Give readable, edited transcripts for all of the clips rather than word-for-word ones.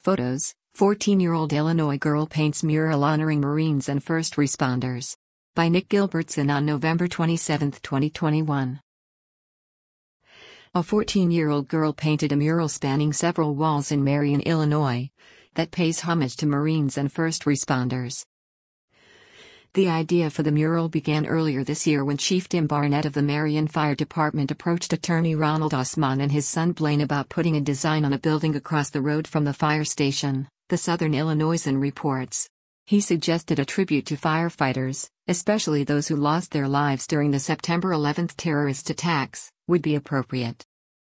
Photos: 14-year-old Illinois girl paints mural honoring Marines and first responders. By Nick Gilbertson on November 27, 2021. A 14-year-old girl painted a mural spanning several walls in Marion, Illinois, that pays homage to Marines and first responders. The idea for the mural began earlier this year when Chief Tim Barnett of the Marion Fire Department approached attorney Ronald Osman and his son Blaine about putting a design on a building across the road from the fire station, the Southern Illinoisan reports. He suggested a tribute to firefighters, especially those who lost their lives during the September 11 terrorist attacks, would be appropriate.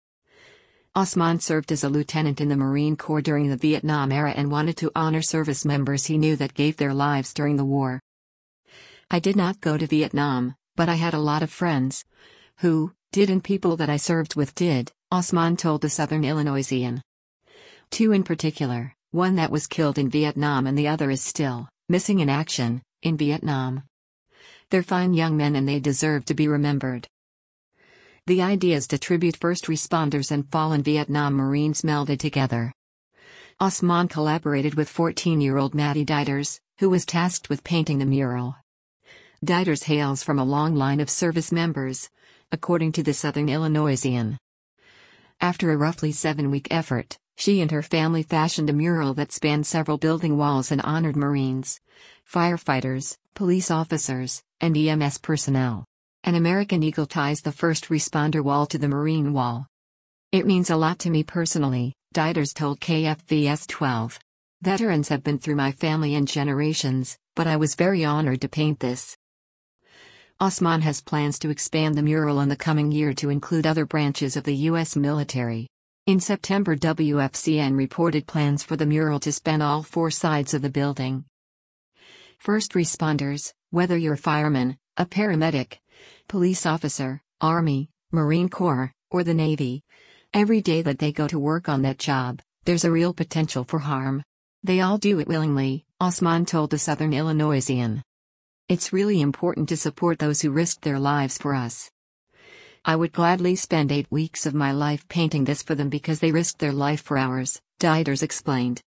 Osman served as a lieutenant in the Marine Corps during the Vietnam era and wanted to honor service members he knew that gave their lives during the war. "I did not go to Vietnam, but I had a lot of friends who did, and people that I served with did," Osman told the Southern Illinoisan. Two in particular, one that was killed in Vietnam and the other is still missing in action in Vietnam. They're fine young men and they deserve to be remembered. The ideas to tribute first responders and fallen Vietnam Marines melded together. Osman collaborated with 14-year-old Maddie Dieters, who was tasked with painting the mural. Dieters hails from a long line of service members, according to the Southern Illinoisan. After a roughly 7-week effort, she and her family fashioned a mural that spanned several building walls and honored Marines, firefighters, police officers, and EMS personnel. An American eagle ties the first responder wall to the Marine wall. "It means a lot to me personally," Dieters told KFVS 12. "Veterans have been through my family and generations, but I was very honored to paint this." Osman has plans to expand the mural in the coming year to include other branches of the U.S. military. In September, WFCN reported plans for the mural to span all 4 sides of the building. First responders, whether you're a fireman, a paramedic, police officer, Army, Marine Corps, or the Navy, every day that they go to work on that job, there's a real potential for harm. They all do it willingly, Osman told the Southern Illinoisan. "It's really important to support those who risked their lives for us. I would gladly spend 8 weeks of my life painting this for them because they risked their life for ours," Dieters explained.